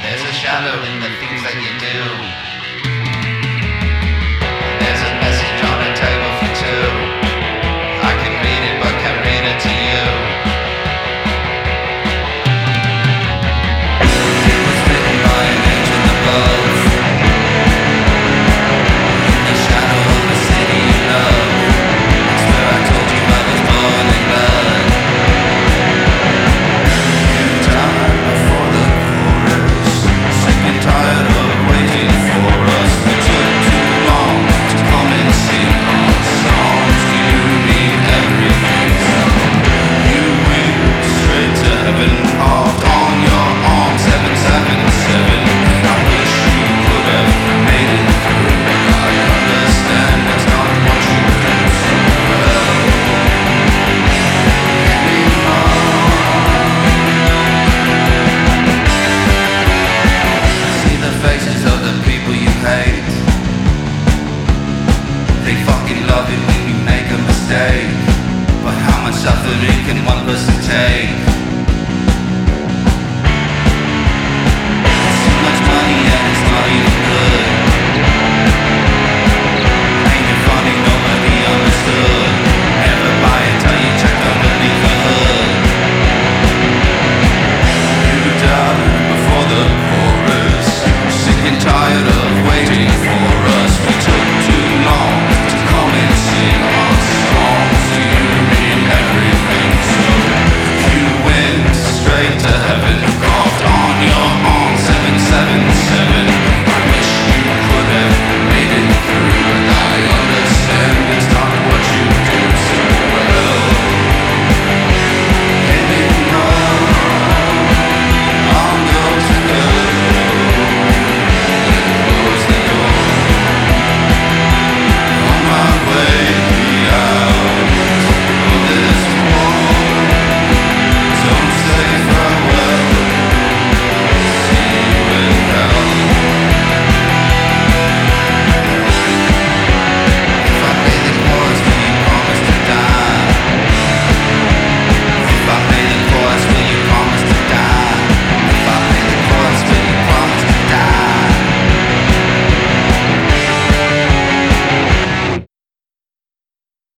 There's a shadow in the things that you do. There's a message on a table for two. I can read it but can't read it to you. It was written by an angel above, in the shadow of the city you love. It's where I told you I was born in blood. You died before the chorus, sick and tired of waiting for us. It took too long to come and sing our songs. You need everything, so you went straight to heaven, carved on your arm 777. I wish you could have made it through. I understand that's not what you do so well anymore. See the faces of the people you hate. They fucking love it when you make a mistake. But how much suffering can one person take?